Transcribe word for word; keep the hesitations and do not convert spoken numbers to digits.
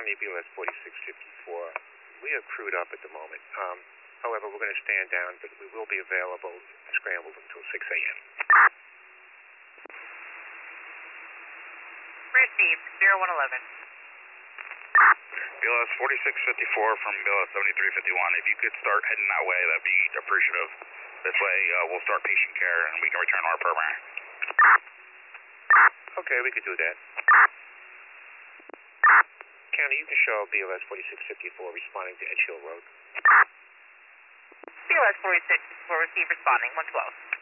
County, B L S forty-six fifty-four. We are crewed up at the moment. Um, however, we're going to stand down, but we will be available scrambled until six a m Received, zero one eleven. B L S forty-six fifty-four from B L S seventy-three fifty-one. If you could start heading that way, that'd be appreciative. This way, uh, we'll start patient care and we can return to our program. Okay, we could do that. County, you can show B L S forty-six fifty-four responding to Edge Hill Road. B L S forty-six fifty-four, receive responding, one twelve.